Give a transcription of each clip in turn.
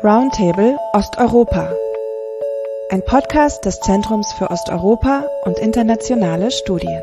Roundtable Osteuropa. Ein Podcast des Zentrums für Osteuropa und internationale Studien.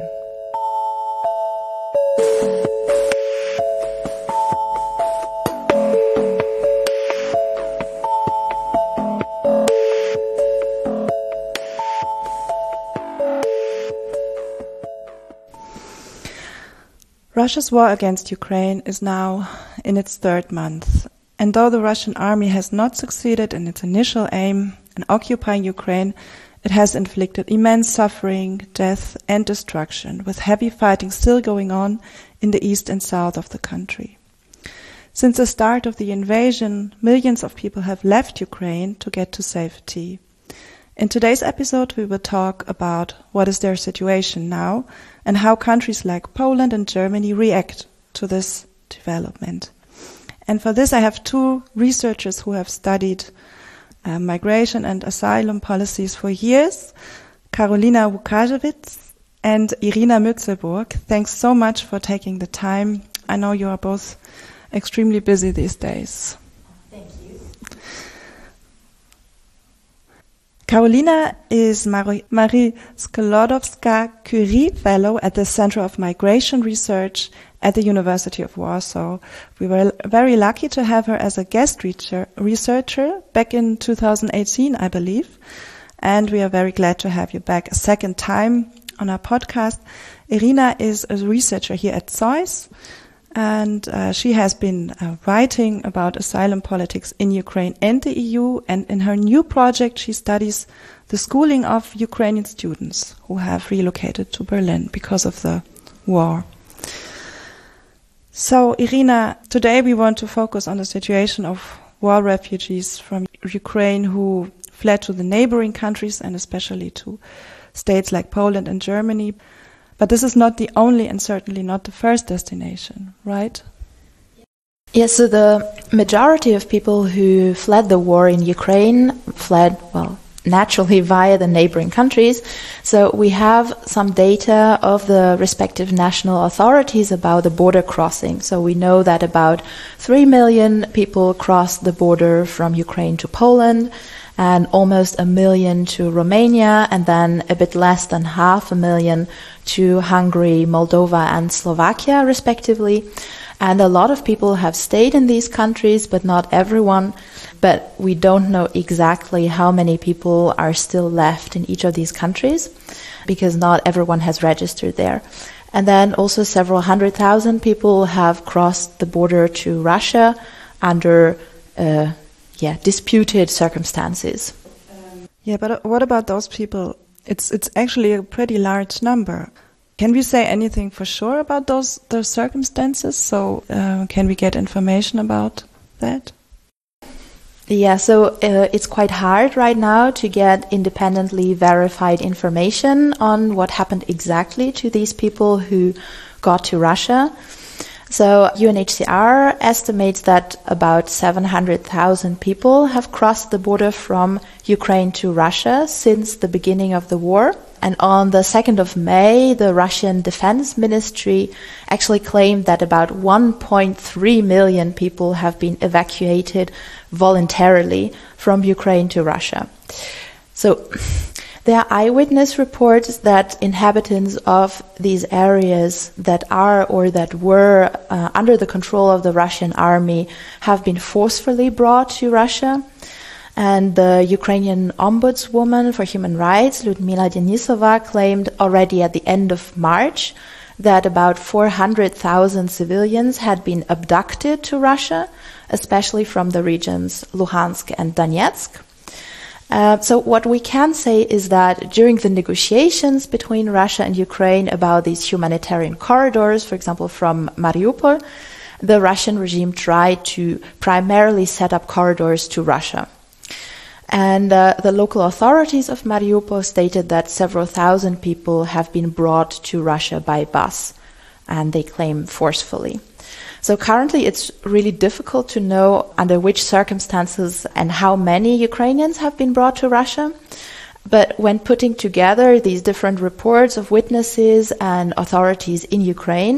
Russia's war against Ukraine is now in its third month, and though the Russian army has not succeeded in its initial aim in occupying Ukraine, it has inflicted immense suffering, death and destruction, with heavy fighting still going on in the east and south of the country. Since the start of the invasion, millions of people have left Ukraine to get to safety. In today's episode, we will talk about what is their situation now and how countries like Poland and Germany react to this development. And for this, I have two researchers who have studied migration and asylum policies for years, Karolina Łukasiewicz and Irina Mützelburg. Thanks so much for taking the time. I know you are both extremely busy these days. Karolina is Marie Skłodowska-Curie Fellow at the Center of Migration Research at the University of Warsaw. We were very lucky to have her as a guest researcher back in 2018, I believe. And we are very glad to have you back a second time on our podcast. Irina is a researcher here at ZOiS, and she has been writing about asylum politics in Ukraine and the EU, and in her new project she studies the schooling of Ukrainian students who have relocated to Berlin because of the war. So, Irina, today we want to focus on the situation of war refugees from Ukraine who fled to the neighboring countries and especially to states like Poland and Germany. But this is not the only and certainly not the first destination, right? Yes, so the majority of people who fled the war in Ukraine fled, naturally via the neighboring countries. So we have some data of the respective national authorities about the border crossing. So we know that about 3 million people crossed the border from Ukraine to Poland, and almost 1 million to Romania, and then a bit less than 500,000 to Hungary, Moldova, and Slovakia, respectively. And a lot of people have stayed in these countries, but not everyone. But we don't know exactly how many people are still left in each of these countries, because not everyone has registered there. And then also several 100,000 people have crossed the border to Russia under disputed circumstances. But what about those people? It's actually a pretty large number. Can we say anything for sure about those circumstances? So can we get information about that? Yeah, so it's quite hard right now to get independently verified information on what happened exactly to these people who got to Russia. So UNHCR estimates that about 700,000 people have crossed the border from Ukraine to Russia since the beginning of the war. And on the 2nd of May, the Russian Defense Ministry actually claimed that about 1.3 million people have been evacuated voluntarily from Ukraine to Russia. So there are eyewitness reports that inhabitants of these areas that are or that were under the control of the Russian army have been forcefully brought to Russia. And the Ukrainian ombudswoman for human rights, Lyudmila Denisova, claimed already at the end of March that about 400,000 civilians had been abducted to Russia, especially from the regions Luhansk and Donetsk. So what we can say is that during the negotiations between Russia and Ukraine about these humanitarian corridors, for example, from Mariupol, the Russian regime tried to primarily set up corridors to Russia. And the local authorities of Mariupol stated that several thousand people have been brought to Russia by bus, and they claim forcefully. So currently it's really difficult to know under which circumstances and how many Ukrainians have been brought to Russia. But when putting together these different reports of witnesses and authorities in Ukraine,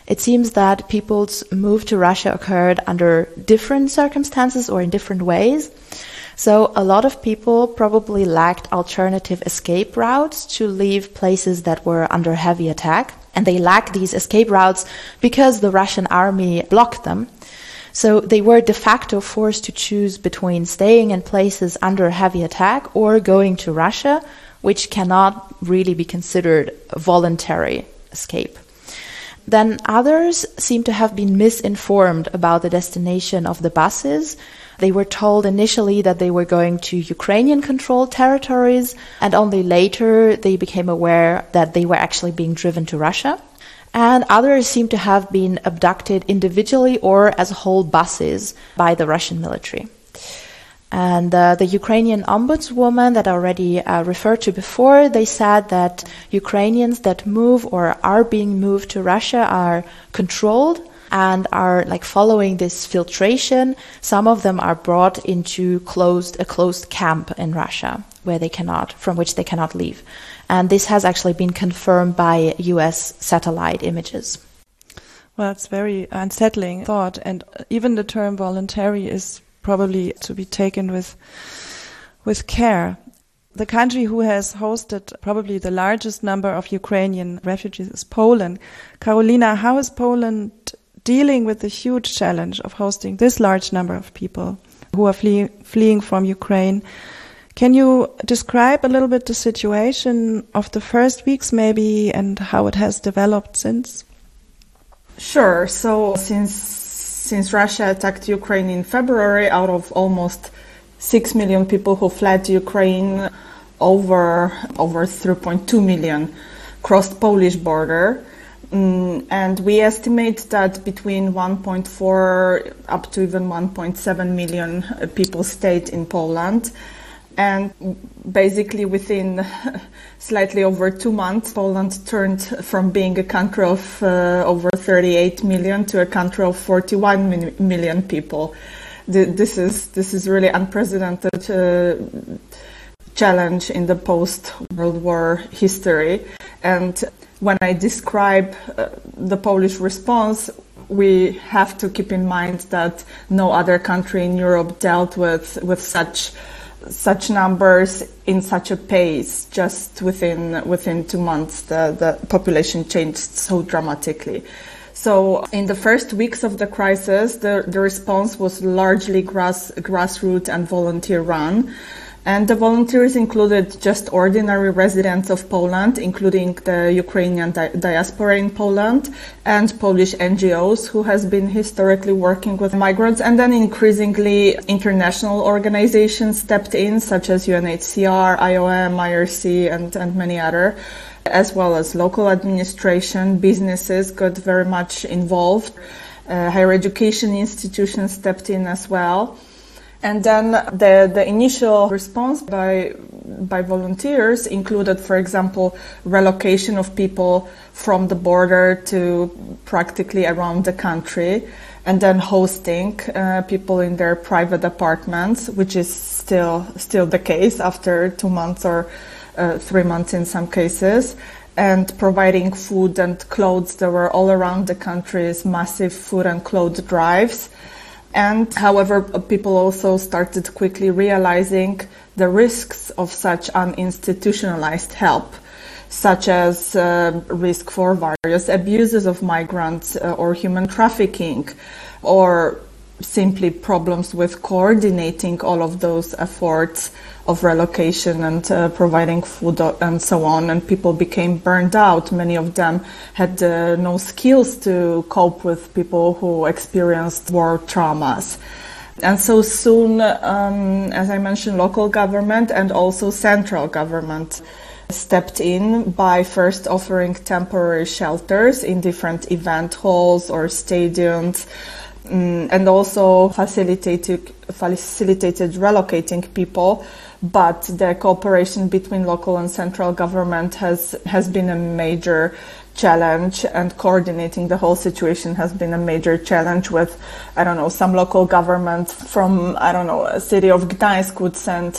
It seems that people's move to Russia occurred under different circumstances or in different ways. So a lot of people probably lacked alternative escape routes to leave places that were under heavy attack. And they lacked these escape routes because the Russian army blocked them. So they were de facto forced to choose between staying in places under heavy attack or going to Russia, which cannot really be considered a voluntary escape. Then others seem to have been misinformed about the destination of the buses. They were told initially that they were going to Ukrainian-controlled territories, and only later they became aware that they were actually being driven to Russia. And others seem to have been abducted individually or as whole buses by the Russian military. And the Ukrainian ombudswoman that I already referred to before, they said that Ukrainians that move or are being moved to Russia are controlled and are like following this filtration. Some of them are brought into a closed camp in Russia from which they cannot leave. And this has actually been confirmed by US satellite images. Well, it's very unsettling thought, and even the term voluntary is probably to be taken with care. The country who has hosted probably the largest number of Ukrainian refugees is Poland. Karolina, how is Poland dealing with the huge challenge of hosting this large number of people who are fleeing from Ukraine? Can you describe a little bit the situation of the first weeks maybe and how it has developed since? Sure. So since Russia attacked Ukraine in February, out of almost 6 million people who fled Ukraine, over 3.2 million crossed Polish border. And we estimate that between 1.4 up to even 1.7 million people stayed in Poland. And basically within slightly over 2 months, Poland turned from being a country of over 38 million to a country of 41 million people. This is really unprecedented challenge in the post-World War history. And when I describe the Polish response, we have to keep in mind that no other country in Europe dealt with such numbers in such a pace. Just within 2 months, the population changed so dramatically. So in the first weeks of the crisis, the response was largely grassroots and volunteer run. And the volunteers included just ordinary residents of Poland, including the Ukrainian diaspora in Poland and Polish NGOs who has been historically working with migrants. And then increasingly international organizations stepped in, such as UNHCR, IOM, IRC, and many other, as well as local administration. Businesses got very much involved. Higher education institutions stepped in as well. And then the initial response by volunteers included, for example, relocation of people from the border to practically around the country, and then hosting people in their private apartments, which is still the case after 2 months or 3 months in some cases, and providing food and clothes. There were all around the country's massive food and clothes drives. And however, people also started quickly realizing the risks of such uninstitutionalized help, such as risk for various abuses of migrants or human trafficking, or simply problems with coordinating all of those efforts of relocation and providing food and so on. And people became burned out. Many of them had no skills to cope with people who experienced war traumas. And so soon, as I mentioned, local government and also central government stepped in by first offering temporary shelters in different event halls or stadiums, and also facilitated relocating people. But the cooperation between local and central government has been a major challenge, and coordinating the whole situation has been a major challenge with, some local government from, a city of Gdańsk would send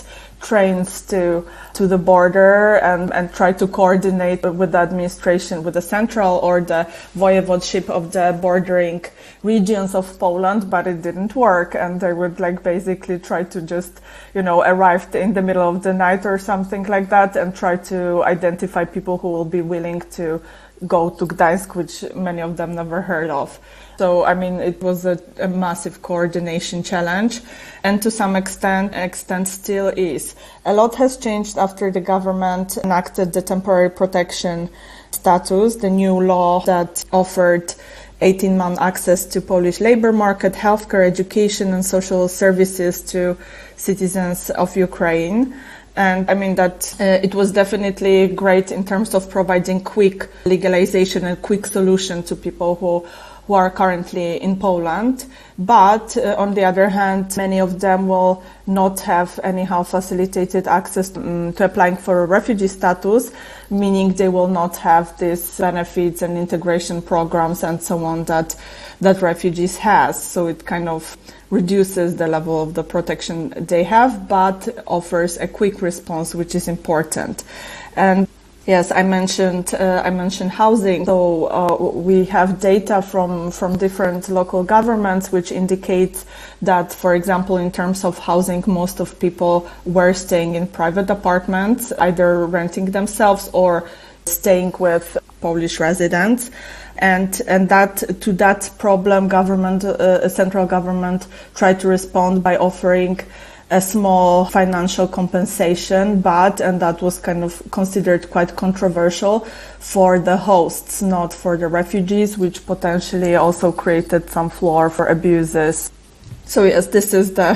trains to the border and try to coordinate with the administration, with the central or the voivodeship of the bordering regions of Poland, but it didn't work. And they would basically try to just, arrive in the middle of the night or something like that and try to identify people who will be willing to go to Gdańsk, which many of them never heard of. So, it was a massive coordination challenge, and to some extent still is. A lot has changed after the government enacted the temporary protection status, the new law that offered 18-month access to Polish labor market, healthcare, education, and social services to citizens of Ukraine. And that it was definitely great in terms of providing quick legalization and quick solution to people who are currently in Poland. But on the other hand, many of them will not have anyhow facilitated access to applying for a refugee status, meaning they will not have these benefits and integration programs and so on that refugees has. So it kind of reduces the level of the protection they have, but offers a quick response, which is important. And yes, I mentioned housing. So we have data from different local governments which indicates that, for example, in terms of housing, most of people were staying in private apartments, either renting themselves or staying with Polish residents. And to that problem, central government tried to respond by offering a small financial compensation, and that was kind of considered quite controversial for the hosts, not for the refugees, which potentially also created some floor for abuses. So yes, this is the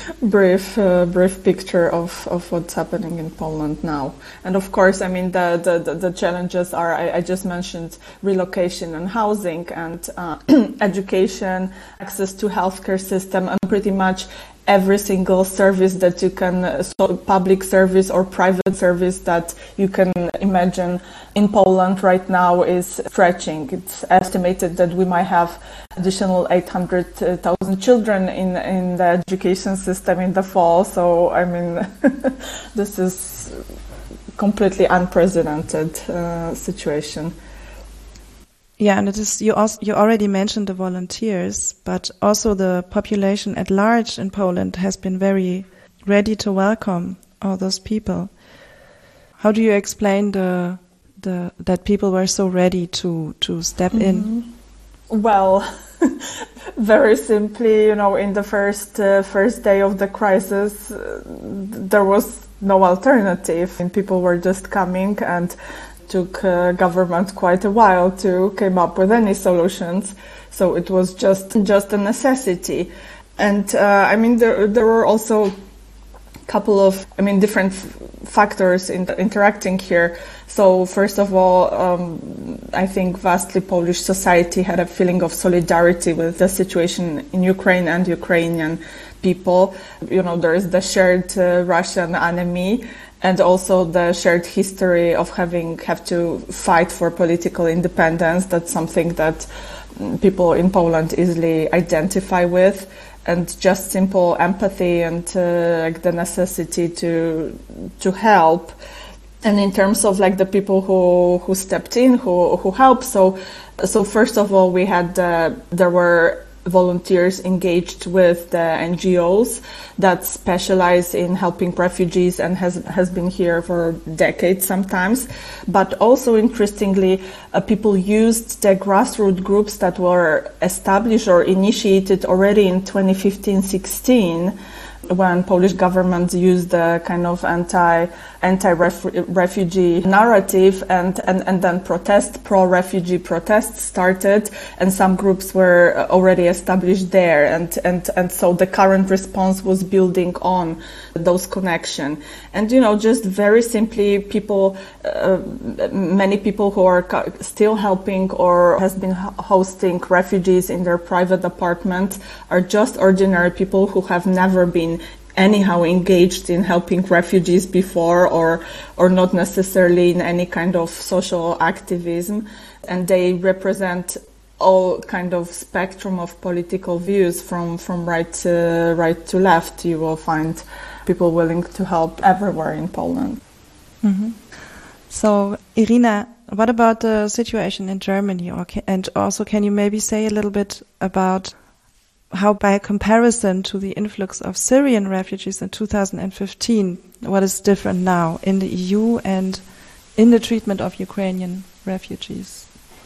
brief picture of what's happening in Poland now. And of course, the challenges are, I just mentioned relocation and housing and education, access to healthcare system, and pretty much every single service that you can, public service or private service that you can imagine in Poland right now is stretching. It's estimated that we might have additional 800,000 children in the education system in the fall. So, this is completely unprecedented situation. Yeah, and it is, you already mentioned the volunteers, but also the population at large in Poland has been very ready to welcome all those people. How do you explain that people were so ready to step in? Well, very simply, in the first day of the crisis, there was no alternative, and people were just coming, and took government quite a while to come up with any solutions. So it was just a necessity. And there were also a couple of different factors interacting here. So first of all, I think vastly Polish society had a feeling of solidarity with the situation in Ukraine and Ukrainian people. There is the shared Russian enemy, and also the shared history of have to fight for political independence. That's something that people in Poland easily identify with, and just simple empathy and the necessity to help. And in terms of the people who stepped in, who helped, so first of all, we had there were volunteers engaged with the NGOs that specialize in helping refugees and has been here for decades sometimes. But also, interestingly, people used the grassroots groups that were established or initiated already in 2015-16, when Polish government used the kind of anti-refugee narrative, and then pro-refugee protests started, and some groups were already established there, and so the current response was building on those connections. And just very simply, many people who are still helping or has been hosting refugees in their private apartments are just ordinary people who have never been anyhow engaged in helping refugees before, or not necessarily in any kind of social activism, and they represent all kind of spectrum of political views from right to left. You will find people willing to help everywhere in Poland. Mm-hmm. So, Irina, what about the situation in Germany? And also, can you maybe say a little bit about how, by comparison to the influx of Syrian refugees in 2015, what is different now in the EU and in the treatment of Ukrainian refugees?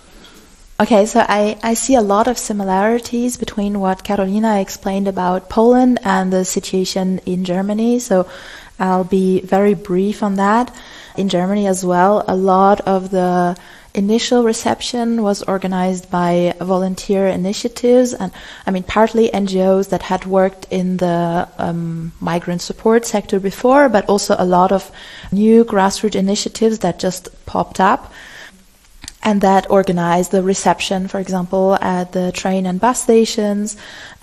Okay, so I see a lot of similarities between what Karolina explained about Poland and the situation in Germany. So I'll be very brief on that. In Germany as well, a lot of the initial reception was organized by volunteer initiatives, and partly NGOs that had worked in the migrant support sector before, but also a lot of new grassroots initiatives that just popped up and that organized the reception, for example, at the train and bus stations,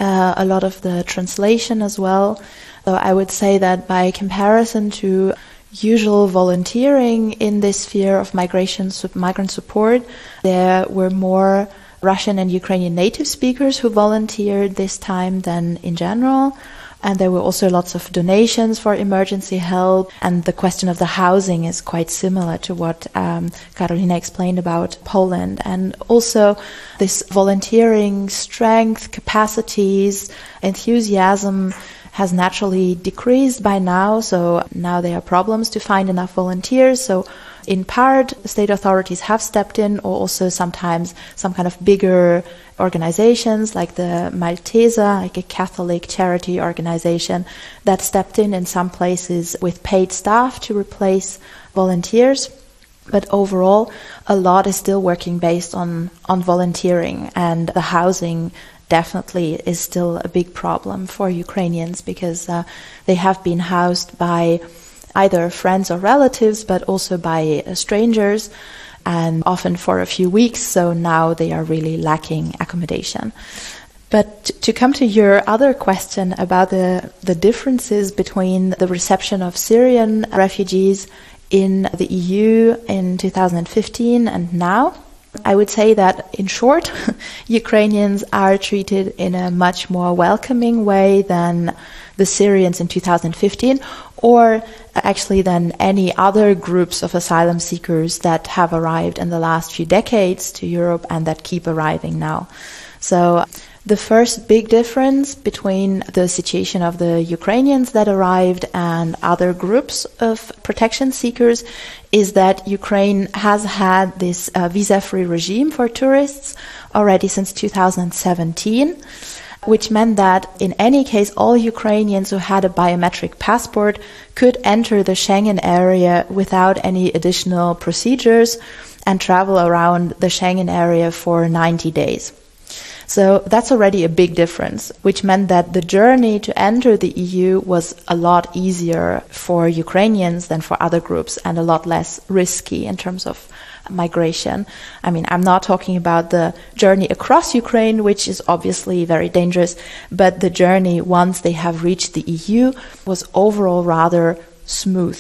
a lot of the translation as well. So I would say that by comparison to usual volunteering in this sphere of migrant support, there were more Russian and Ukrainian native speakers who volunteered this time than in general. And there were also lots of donations for emergency help. And the question of the housing is quite similar to what Karolina explained about Poland. And also this volunteering strength, capacities, enthusiasm has naturally decreased by now. So now there are problems to find enough volunteers. So in part, state authorities have stepped in, or also sometimes some kind of bigger organizations like the Malteser, like a Catholic charity organization, that stepped in some places with paid staff to replace volunteers. But overall, a lot is still working based on volunteering, and the housing definitely is still a big problem for Ukrainians because they have been housed by either friends or relatives, but also by strangers, and often for a few weeks. So now they are really lacking accommodation. But to come to your other question about the differences between the reception of Syrian refugees in the EU in 2015 and now, I would say that, in short, Ukrainians are treated in a much more welcoming way than the Syrians in 2015, or actually than any other groups of asylum seekers that have arrived in the last few decades to Europe and that keep arriving now. So the first big difference between the situation of the Ukrainians that arrived and other groups of protection seekers is that Ukraine has had this visa-free regime for tourists already since 2017, which meant that in any case all Ukrainians who had a biometric passport could enter the Schengen area without any additional procedures and travel around the Schengen area for 90 days. So that's already a big difference, which meant that the journey to enter the EU was a lot easier for Ukrainians than for other groups and a lot less risky in terms of migration. I'm not talking about the journey across Ukraine, which is obviously very dangerous, but the journey once they have reached the EU was overall rather smooth.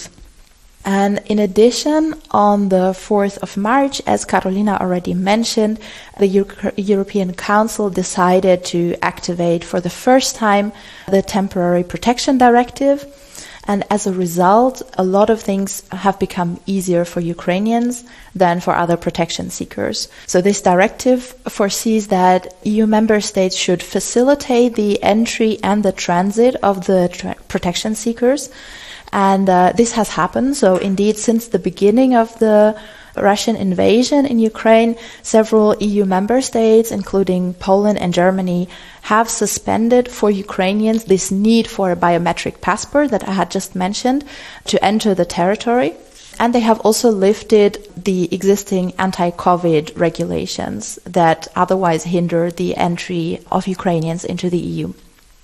And in addition, on the 4th of March, as Karolina already mentioned, the European Council decided to activate for the first time the Temporary Protection Directive. And as a result, a lot of things have become easier for Ukrainians than for other protection seekers. So this directive foresees that EU member states should facilitate the entry and the transit of the protection seekers. And this has happened. So indeed, since the beginning of the Russian invasion in Ukraine, several EU member states, including Poland and Germany, have suspended for Ukrainians this need for a biometric passport that I had just mentioned to enter the territory. And they have also lifted the existing anti-COVID regulations that otherwise hinder the entry of Ukrainians into the EU.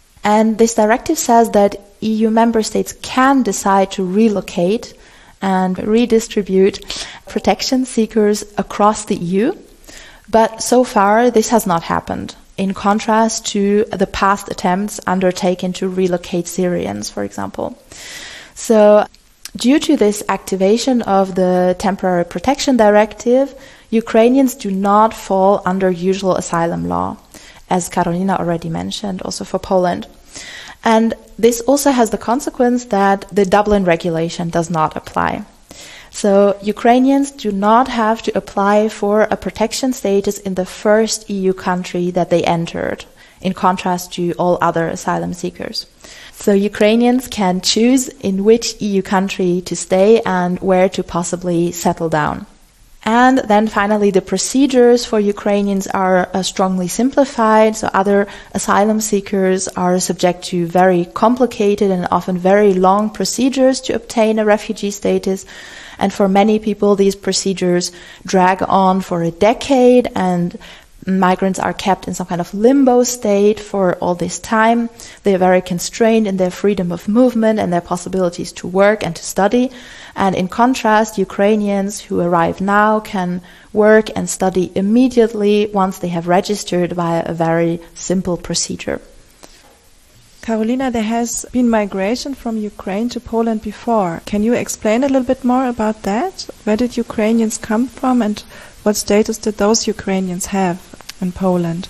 And this directive says that EU member states can decide to relocate and redistribute protection seekers across the EU, but so far this has not happened, in contrast to the past attempts undertaken to relocate Syrians, for example. So, due to this activation of the Temporary Protection Directive, Ukrainians do not fall under usual asylum law, as Karolina already mentioned, also for Poland. And this also has the consequence that the Dublin regulation does not apply. So Ukrainians do not have to apply for a protection status in the first EU country that they entered, in contrast to all other asylum seekers. So Ukrainians can choose in which EU country to stay and where to possibly settle down. And then finally, the procedures for Ukrainians are strongly simplified. So other asylum seekers are subject to very complicated and often very long procedures to obtain a refugee status. And for many people, these procedures drag on for a decade, and migrants are kept in some kind of limbo state for all this time. They are very constrained in their freedom of movement and their possibilities to work and to study. And in contrast, Ukrainians who arrive now can work and study immediately once they have registered via a very simple procedure. Karolina, there has been migration from Ukraine to Poland before. Can you explain a little bit more about that? Where did Ukrainians come from, and what status did those Ukrainians have in Poland?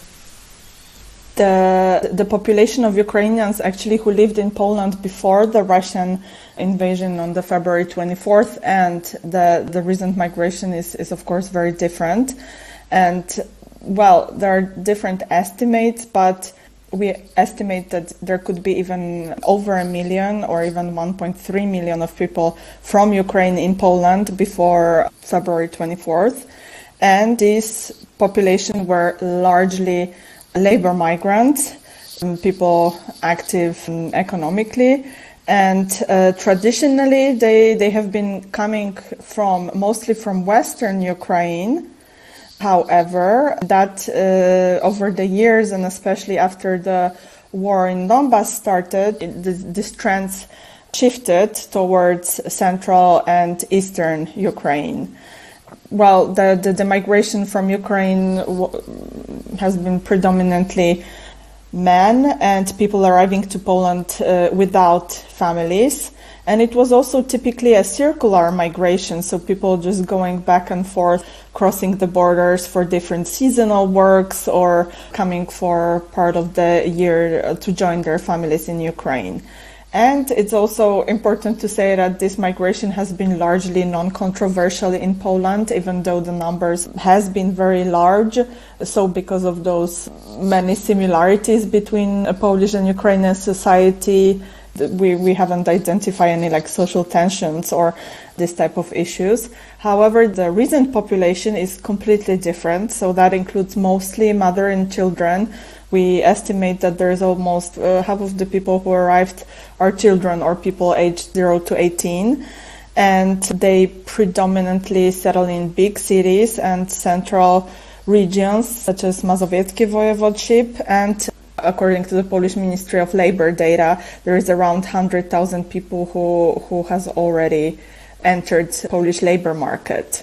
The population of Ukrainians actually who lived in Poland before the Russian invasion on the February 24th and the recent migration is of course very different. And well, there are different estimates, but we estimate that there could be even over 1 million or even 1.3 million of people from Ukraine in Poland before February 24th. And this population were largely labor migrants, people active economically. And traditionally, they have been coming mostly from Western Ukraine. However, that over the years, and especially after the war in Donbass started, this trends shifted towards Central and Eastern Ukraine. Well, the migration from Ukraine has been predominantly men and people arriving to Poland without families. And it was also typically a circular migration, so people just going back and forth, crossing the borders for different seasonal works or coming for part of the year to join their families in Ukraine. And it's also important to say that this migration has been largely non-controversial in Poland, even though the numbers has been very large. So because of those many similarities between Polish and Ukrainian society, we haven't identified any social tensions or this type of issues. However, the recent population is completely different. So that includes mostly mother and children. We estimate that there's almost half of the people who arrived are children or people aged 0 to 18. And they predominantly settle in big cities and central regions such as Mazowieckie Voivodeship. And according to the Polish Ministry of Labor data, there is around 100,000 people who has already entered Polish labor market.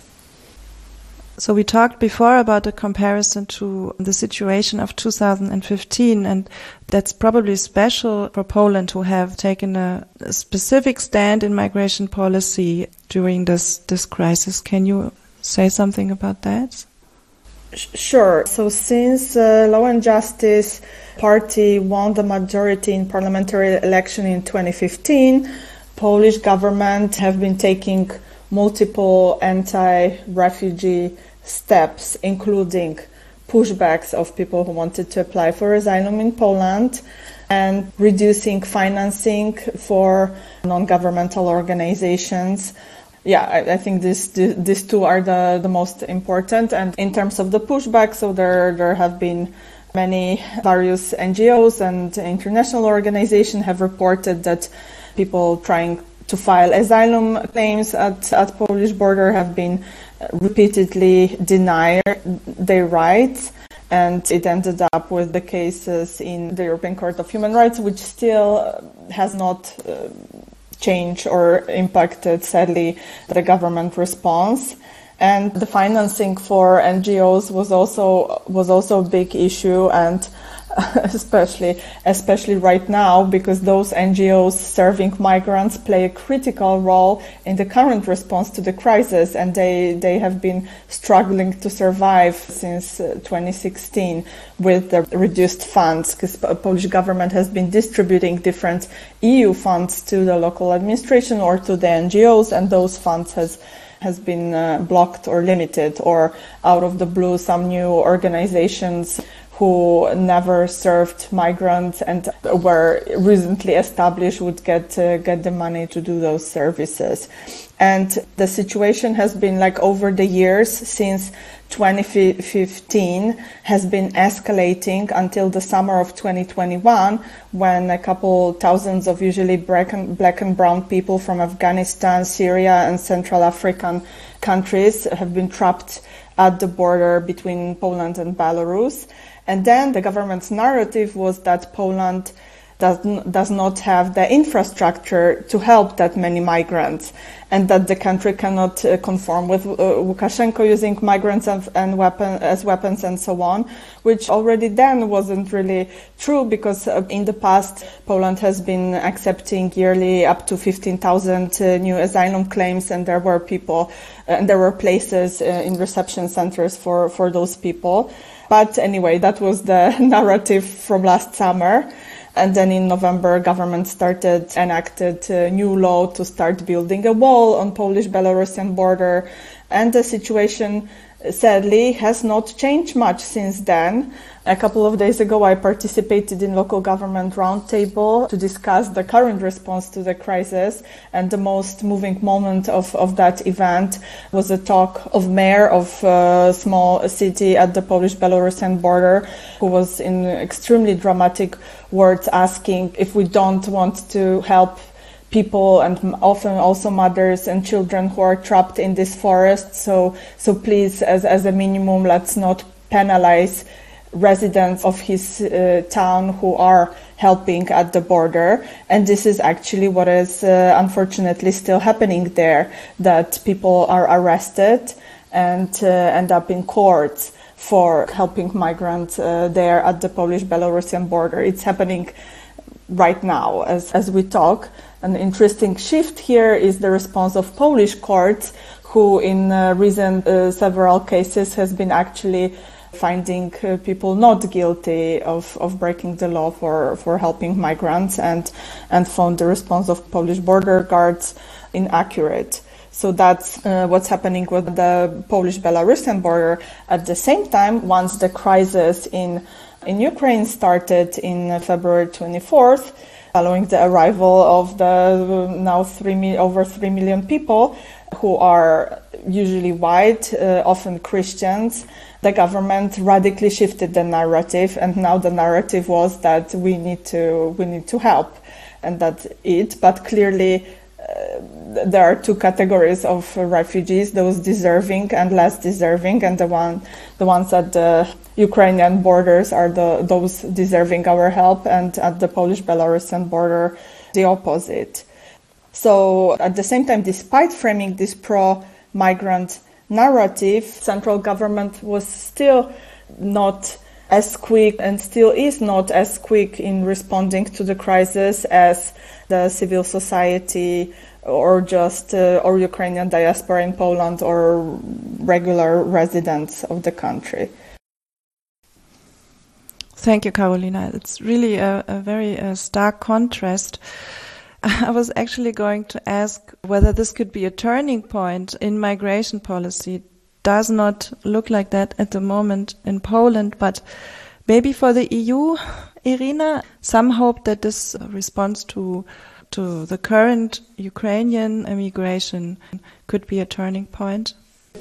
So we talked before about a comparison to the situation of 2015, and that's probably special for Poland to have taken a specific stand in migration policy during this crisis. Can you say something about that? Sure. So since Law and Justice Party won the majority in parliamentary election in 2015, Polish government have been taking multiple anti-refugee steps, including pushbacks of people who wanted to apply for asylum in Poland and reducing financing for non-governmental organizations. Yeah, I think these two are the most important. And in terms of the pushback, so there have been many various NGOs and international organizations have reported that people trying to file asylum claims at Polish border have been repeatedly denied their rights, and it ended up with the cases in the European Court of Human Rights, which still has not changed or impacted, sadly, the government response. And the financing for NGOs was also a big issue, and especially right now, because those NGOs serving migrants play a critical role in the current response to the crisis, and they have been struggling to survive since 2016 with the reduced funds, because the Polish government has been distributing different EU funds to the local administration or to the NGOs, and those funds has been blocked or limited, or out of the blue some new organizations who never served migrants and were recently established would get the money to do those services. And the situation has been, like, over the years since 2015 has been escalating until the summer of 2021, when a couple thousands of usually black and brown people from Afghanistan, Syria and Central African countries have been trapped at the border between Poland and Belarus. And then the government's narrative was that Poland does not have the infrastructure to help that many migrants, and that the country cannot conform with Lukashenko using migrants and weapons and so on, which already then wasn't really true, because in the past Poland has been accepting yearly up to 15,000 new asylum claims, and there were people and there were places in reception centers for those people. But anyway, that was the narrative from last summer. And then in November, government enacted a new law to start building a wall on Polish-Belarusian border. And the situation, sadly, has not changed much since then. A couple of days ago, I participated in local government roundtable to discuss the current response to the crisis. And the most moving moment of that event was a talk of mayor of a small city at the Polish-Belarusian border, who was in extremely dramatic words asking if we don't want to help people, and often also mothers and children who are trapped in this forest. So please, as a minimum, let's not penalize residents of his town who are helping at the border. And this is actually what is unfortunately still happening there, that people are arrested and end up in courts for helping migrants there at the Polish-Belarusian border. It's happening right now as we talk. An interesting shift here is the response of Polish courts, who in recent several cases has been actually finding people not guilty of breaking the law for helping migrants, and found the response of Polish border guards inaccurate. So that's what's happening with the Polish-Belarusian border. At the same time, once the crisis in Ukraine started in February 24th, following the arrival of the now over 3 million people, who are usually white, often Christians, the government radically shifted the narrative, and now the narrative was that we need to help, and that's it. But clearly, there are two categories of refugees: those deserving and less deserving, and the ones at the Ukrainian borders are those deserving our help, and at the Polish-Belarusian border, the opposite. So at the same time, despite framing this pro-migrant narrative, central government was still not as quick, and still is not as quick in responding to the crisis as the civil society or just or Ukrainian diaspora in Poland or regular residents of the country. Thank you, Karolina. It's really a very stark contrast. I was actually going to ask whether this could be a turning point in migration policy. Does not look like that at the moment in Poland, but maybe for the EU, Irina, some hope that this response to the current Ukrainian immigration could be a turning point.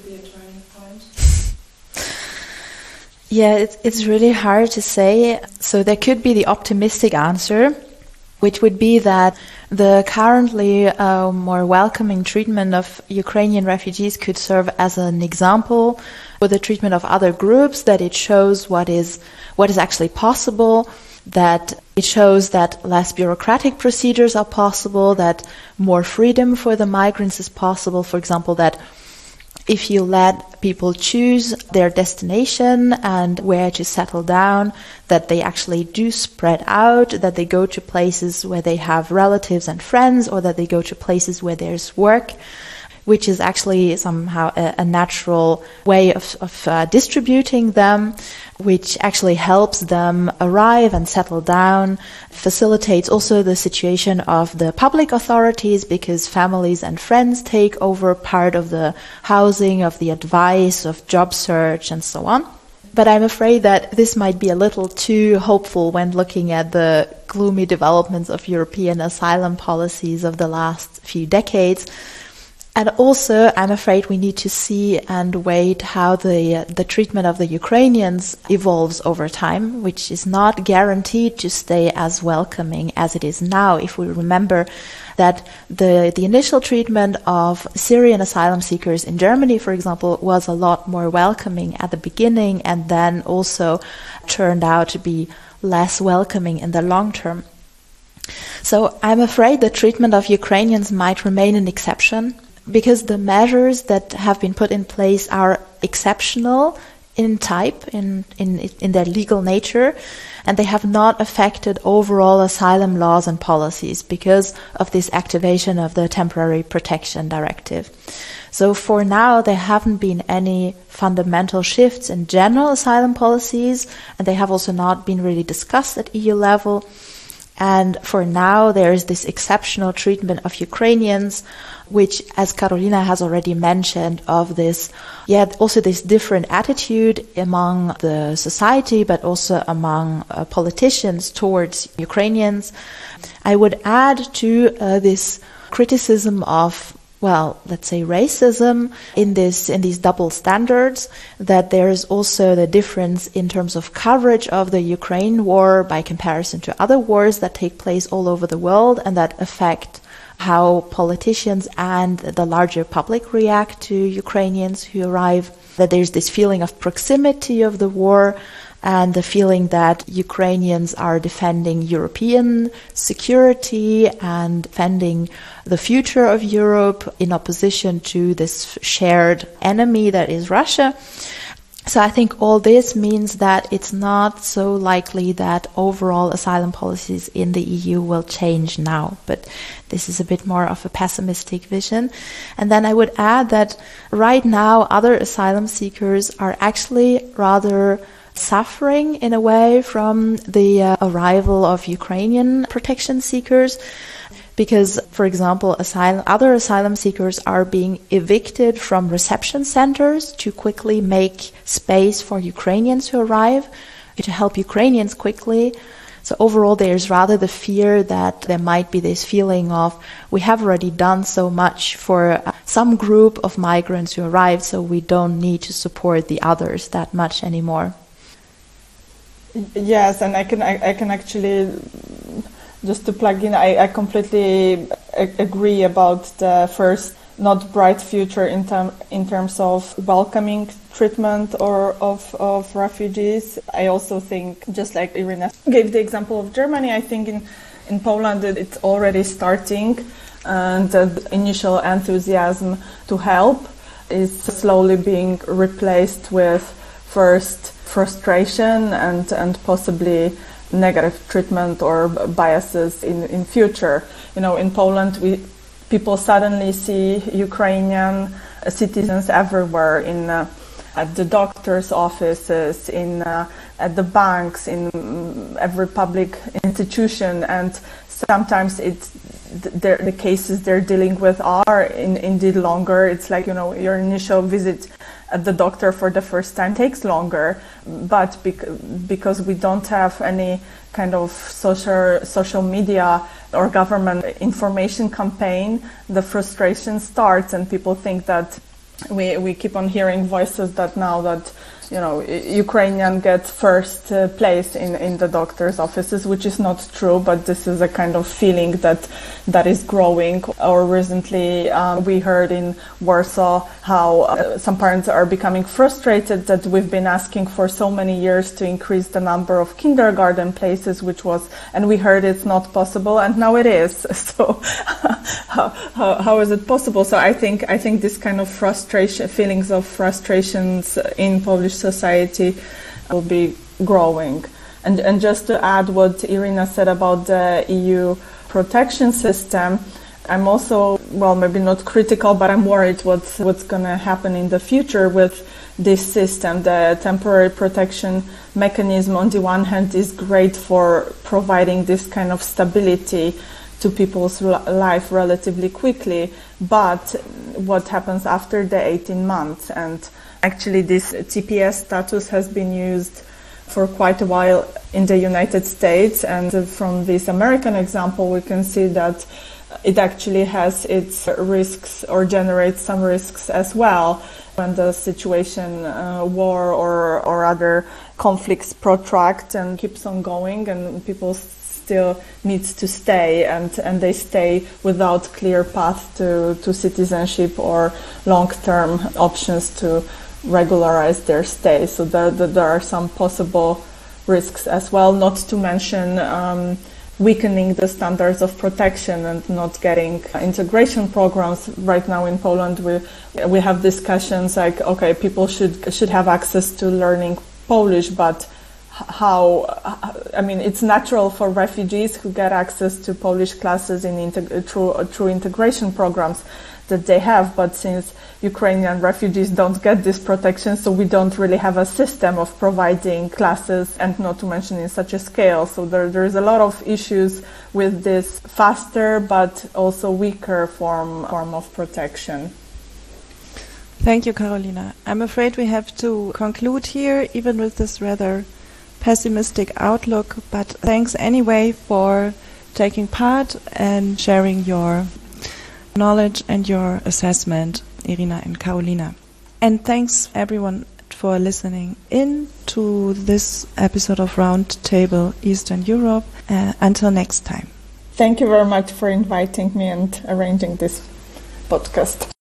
Yeah, it's really hard to say. So there could be the optimistic answer, which would be that the currently more welcoming treatment of Ukrainian refugees could serve as an example for the treatment of other groups, that it shows what is actually possible, that it shows that less bureaucratic procedures are possible, that more freedom for the migrants is possible. For example, that if you let people choose their destination and where to settle down, that they actually do spread out, that they go to places where they have relatives and friends, or that they go to places where there's work, which is actually somehow a natural way of distributing them, which actually helps them arrive and settle down, facilitates also the situation of the public authorities, because families and friends take over part of the housing, of the advice, of job search, and so on. But I'm afraid that this might be a little too hopeful when looking at the gloomy developments of European asylum policies of the last few decades. And also, I'm afraid we need to see and wait how the treatment of the Ukrainians evolves over time, which is not guaranteed to stay as welcoming as it is now. If we remember that the initial treatment of Syrian asylum seekers in Germany, for example, was a lot more welcoming at the beginning, and then also turned out to be less welcoming in the long term. So I'm afraid the treatment of Ukrainians might remain an exception, because the measures that have been put in place are exceptional in type, in their legal nature, and they have not affected overall asylum laws and policies because of this activation of the Temporary Protection Directive. So for now, there haven't been any fundamental shifts in general asylum policies, and they have also not been really discussed at EU level. And for now, there is this exceptional treatment of Ukrainians, which, as Karolina has already mentioned, of this, also this different attitude among the society, but also among politicians towards Ukrainians. I would add to this criticism of, let's say racism in these double standards, that there is also the difference in terms of coverage of the Ukraine war by comparison to other wars that take place all over the world and that affect how politicians and the larger public react to Ukrainians who arrive, that there's this feeling of proximity of the war and the feeling that Ukrainians are defending European security and defending the future of Europe in opposition to this shared enemy that is Russia. So I think all this means that it's not so likely that overall asylum policies in the EU will change now. But this is a bit more of a pessimistic vision. And then I would add that right now other asylum seekers are actually rather suffering in a way from the arrival of Ukrainian protection seekers. Because, for example, other asylum seekers are being evicted from reception centers to quickly make space for Ukrainians who arrive, to help Ukrainians quickly. So overall, there's rather the fear that there might be this feeling of, we have already done so much for some group of migrants who arrived, so we don't need to support the others that much anymore. Yes, and I can actually... Just to plug in, I completely agree about the first not bright future in terms of welcoming treatment or of refugees. I also think, just like Irina gave the example of Germany, I think in Poland it's already starting, and the initial enthusiasm to help is slowly being replaced with first frustration and possibly negative treatment or biases in future. In Poland, people suddenly see Ukrainian citizens everywhere at the doctor's offices, at the banks, in every public institution, and sometimes the cases they're dealing with are indeed longer. It's like, your initial visit at the doctor for the first time takes longer, but because we don't have any kind of social media or government information campaign, the frustration starts, and people think that we keep on hearing voices that now that Ukrainian get first place in the doctor's offices, which is not true, but this is a kind of feeling that is growing. Or recently we heard in Warsaw how some parents are becoming frustrated that we've been asking for so many years to increase the number of kindergarten places, and we heard it's not possible, and now it is. So how is it possible? So I think this kind of feelings of frustrations in Polish society will be growing. And just to add what Irina said about the EU protection system, I'm also, maybe not critical, but I'm worried what's going to happen in the future with this system. The temporary protection mechanism, on the one hand, is great for providing this kind of stability to people's life relatively quickly, but what happens after the 18 months? And actually this TPS status has been used for quite a while in the United States, and from this American example we can see that it actually has its risks or generates some risks as well. When the situation, war or other conflicts protract and keeps on going, and people still needs to stay, and they stay without clear path to citizenship or long-term options to regularize their stay. So there are some possible risks as well, not to mention weakening the standards of protection and not getting integration programs. Right now in Poland we have discussions like, okay, people should have access to learning Polish, but how? I mean, it's natural for refugees who get access to Polish classes through integration programs that they have, but since Ukrainian refugees don't get this protection, so we don't really have a system of providing classes, and not to mention in such a scale. So there's a lot of issues with this faster but also weaker form of protection. Thank you, Karolina. I'm afraid we have to conclude here, even with this rather pessimistic outlook, but thanks anyway for taking part and sharing your knowledge and your assessment, Irina and Karolina. And thanks everyone for listening in to this episode of Roundtable Eastern Europe. Until next time. Thank you very much for inviting me and arranging this podcast.